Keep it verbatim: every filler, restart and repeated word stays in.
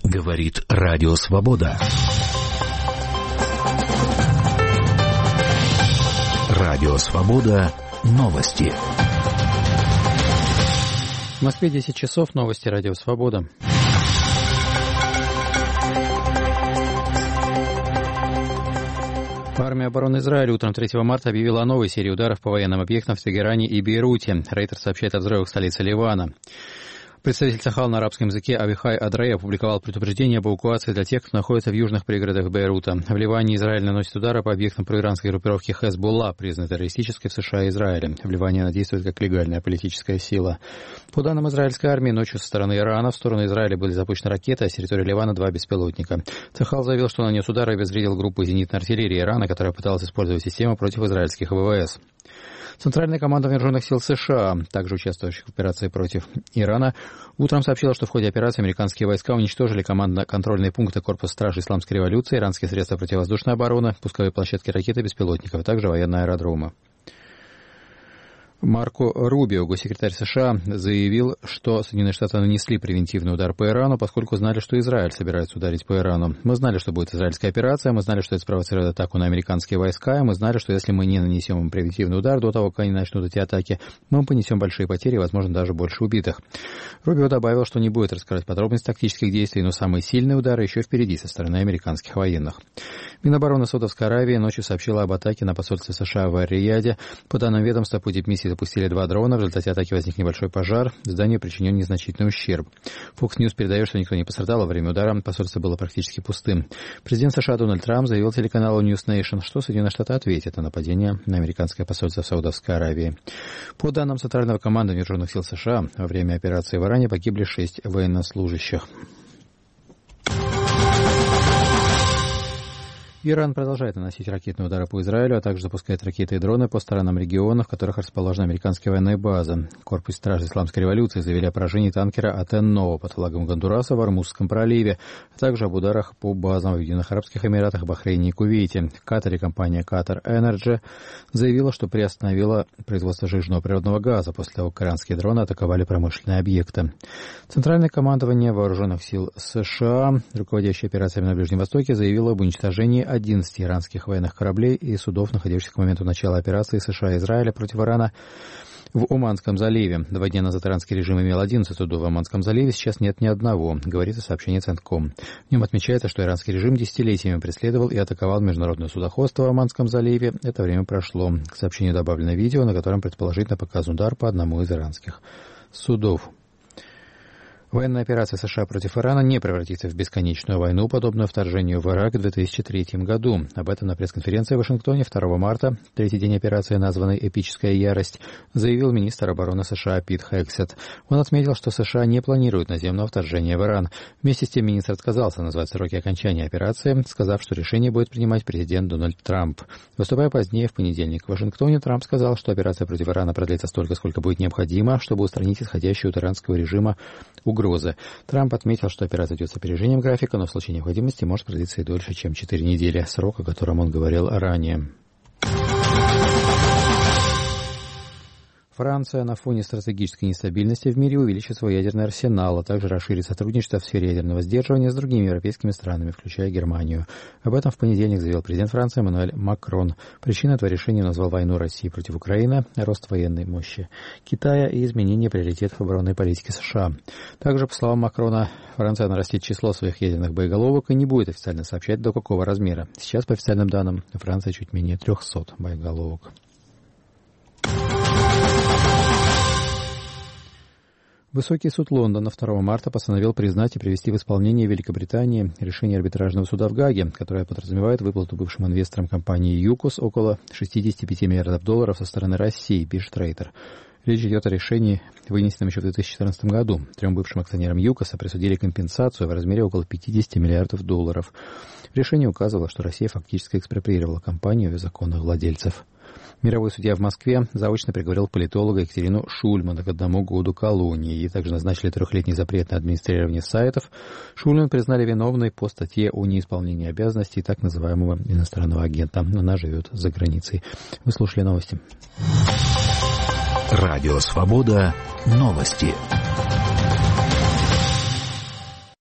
Говорит Радио Свобода. Радио Свобода. Новости. В Москве десять часов. Новости Радио Свобода. Армия обороны Израиля утром третьего марта объявила о новой серии ударов по военным объектам в Тегеране и Бейруте. Рейтер сообщает о взрывах в столице Ливана. Представитель Цахал на арабском языке Авихай Адрей опубликовал предупреждение об эвакуации для тех, кто находится в южных пригородах Бейрута. В Ливане Израиль наносит удары по объектам проиранской группировки Хезболла, признанной террористической в США и Израиле. В Ливане она действует как легальная политическая сила. По данным израильской армии, ночью со стороны Ирана в сторону Израиля были запущены ракеты, а с территории Ливана два беспилотника. Цахал заявил, что нанес удар и обезвредил группу зенитной артиллерии Ирана, которая пыталась использовать систему против израильских ВВС. Центральная команда вооруженных сил США, также участвующих в операции против Ирана, утром сообщила, что в ходе операции американские войска уничтожили командно-контрольные пункты Корпуса стражи Исламской революции, иранские средства противовоздушной обороны, пусковые площадки ракет и беспилотников, а также военные аэродромы. Марко Рубио, госсекретарь США, заявил, что Соединенные Штаты нанесли превентивный удар по Ирану, поскольку знали, что Израиль собирается ударить по Ирану. Мы знали, что будет израильская операция, мы знали, что это спровоцирует атаку на американские войска, и мы знали, что если мы не нанесем им превентивный удар до того, как они начнут эти атаки, мы понесем большие потери и, возможно, даже больше убитых. Рубио добавил, что не будет раскрывать подробности тактических действий, но самые сильные удары еще впереди со стороны американских военных. Минобороны Саудовской Аравии ночью сообщила об атаке на посольство США в Ар-Рияде. По данным ведомства, пути миссии запустили два дрона. В результате атаки возник небольшой пожар. Зданию причинен незначительный ущерб. Fox News передает, что никто не пострадал во время удара. Посольство было практически пустым. Президент США Дональд Трамп заявил телеканалу News Nation, что Соединенные Штаты ответят на нападение на американское посольство в Саудовской Аравии. По данным Центрального командования вооруженных сил США, во время операции в Иране погибли шесть военнослужащих. Иран продолжает наносить ракетные удары по Израилю, а также запускает ракеты и дроны по сторонам регионов, в которых расположена американская военная база. Корпус стражи Исламской революции заявили о поражении танкера Атен-Нова под флагом Гондураса в Ормузском проливе, а также об ударах по базам в Объединенных Арабских Эмиратах, Бахрейне и Кувейте. В Катаре компания Qatar Energy заявила, что приостановила производство жиженного природного газа после того, как иранские дроны атаковали промышленные объекты. Центральное командование вооруженных сил США, руководящее операциями на Ближнем Востоке, заявило об уничтожении одиннадцати иранских военных кораблей и судов, находившихся к моменту начала операции США и Израиля против Ирана в Оманском заливе. Два дня назад иранский режим имел одиннадцать судов в Оманском заливе, сейчас нет ни одного, говорится сообщение Центком. В нем отмечается, что иранский режим десятилетиями преследовал и атаковал международное судоходство в Оманском заливе. Это время прошло. К сообщению добавлено видео, на котором предположительно показан удар по одному из иранских судов. Военная операция США против Ирана не превратится в бесконечную войну, подобную вторжению в Ирак в две тысячи третьем году. Об этом на пресс-конференции в Вашингтоне второго марта, третий день операции, названной «Эпическая ярость», заявил министр обороны США Пит Хексет. Он отметил, что США не планируют наземного вторжения в Иран. Вместе с тем министр отказался назвать сроки окончания операции, сказав, что решение будет принимать президент Дональд Трамп. Выступая позднее в понедельник в Вашингтоне, Трамп сказал, что операция против Ирана продлится столько, сколько будет необходимо, чтобы устранить исходящую от иранского режима угрозы. Угрозы. Трамп отметил, что операция идет с опережением графика, но в случае необходимости может продлиться и дольше, чем четыре недели, срок, о котором он говорил ранее. Франция на фоне стратегической нестабильности в мире увеличит свой ядерный арсенал, а также расширит сотрудничество в сфере ядерного сдерживания с другими европейскими странами, включая Германию. Об этом в понедельник заявил президент Франции Эммануэль Макрон. Причиной этого решения назвал войну России против Украины, рост военной мощи Китая и изменение приоритетов оборонной политики США. Также, по словам Макрона, Франция нарастит число своих ядерных боеголовок и не будет официально сообщать, до какого размера. Сейчас, по официальным данным, Франция чуть менее трехсот боеголовок. Высокий суд Лондона второго марта постановил признать и привести в исполнение Великобритании решение арбитражного суда в Гааге, которое подразумевает выплату бывшим инвесторам компании ЮКОС около шестьдесят пять миллиардов долларов со стороны России, пишет Рейтер. Речь идет о решении, вынесенном еще в две тысячи четырнадцатом году. Трем бывшим акционерам ЮКОСа присудили компенсацию в размере около пятьдесят миллиардов долларов. Решение указывало, что Россия фактически экспроприировала компанию и законных владельцев. Мировой судья в Москве заочно приговорил политолога Екатерину Шульмана к одному году колонии. Ей также назначили трехлетний запрет на администрирование сайтов. Шульман признали виновной по статье о неисполнении обязанностей так называемого иностранного агента. Она живет за границей. Вы слушали новости. Радио «Свобода». Новости.